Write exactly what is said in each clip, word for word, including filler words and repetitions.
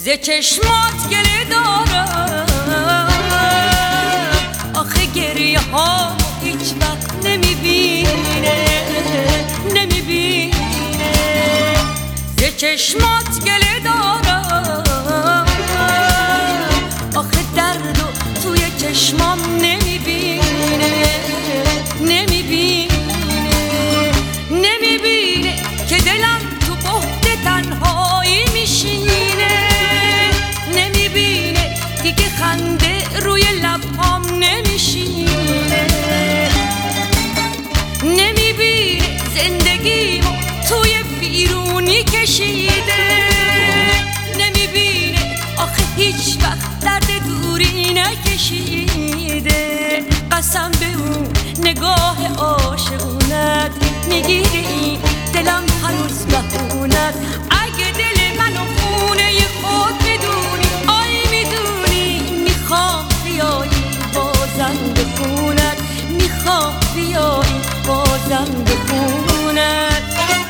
ز چشمات گله دارم، آخه گریه ها هیچ وقت نمیبینه نمیبینه. ز چشمات گله دارم، آخه درد و توی چشمام نمیبینه نمیبینه نمیبینه که دلم تو بهت تنهایی میشینه. نمیبینه دیگه خنده روی لبام نمیشینه. نمیبینه زندگیمو توی بیرونی کشیده. نمیبینه آخه هیچ وقت درد دوری نکشیده. قسم به اون نگاه عاشقونت، میگیری دلم هنوز بهونت. اگه دل منو خونه خود میدونی، آی میدونی میخوام بیایی بازم بخونت، میخوام بیایی بازم بخونت.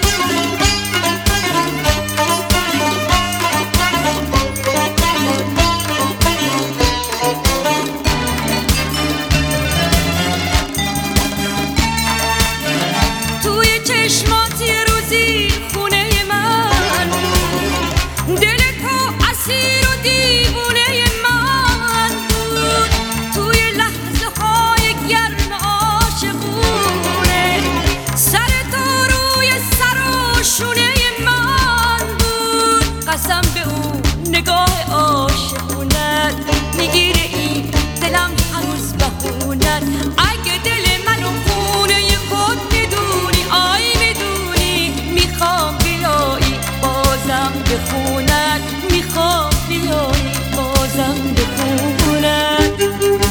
توی چشمات یه روزی خونه من، دل تو اسیر و دیوونه من بود. توی لحظه های گرم عاشقونه، سر تو روی سر و شونه من بود. قسم به اون نگاه عاشقونت، میگیره این دلم هنوز بهونت. اگه دل منو خونه خود میدونی، آی میدونی میخوام بیایی بازم بخونت، میخوام بیایی بازم بخونت.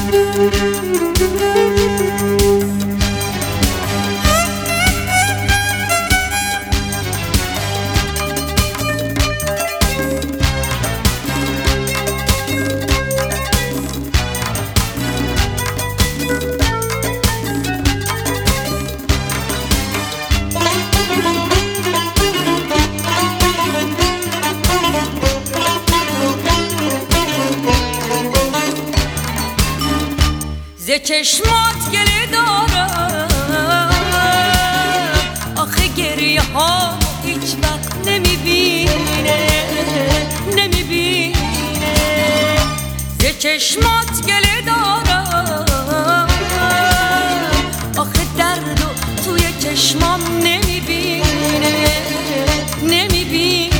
ز چشمات گله دارم، آخه گریه ها هیچ وقت نمیبینه نمیبینه. ز چشمات گله دارم، آخه درد و توی چشمام نمیبینه نمیبینه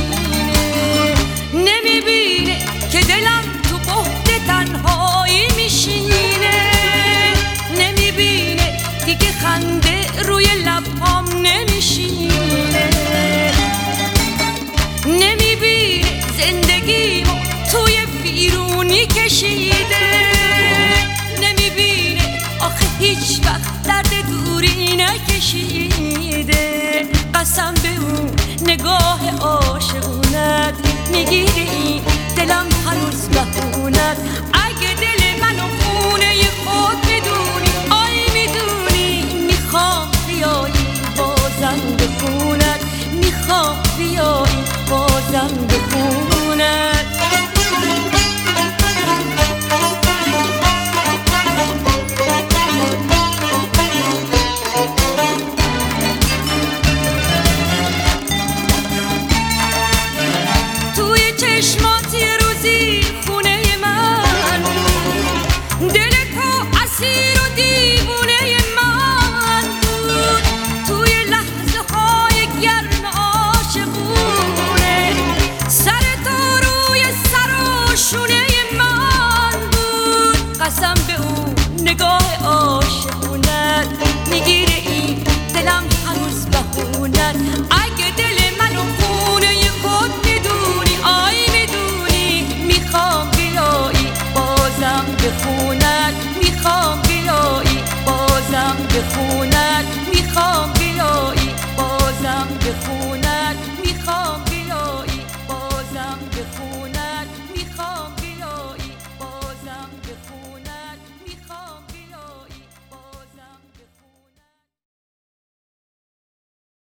نمیبینه که دلم تو بهت تنهایی میشینه. نمیبینه دیگه خنده روی لبام نمیشینه. نمیبینه زندگیمو توی بیرونی کشیده. نمیبینه آخه هیچ وقت درد دوری نکشیده. قسم به اون نگاه عاشقونت، میگیری دلم هنوز بهونت. اگه دل منو خونه خود میدونی، آی میدونی میخوام بیایی بازم بخونت، میخوام بیایی بازم بخونت. توی چشمات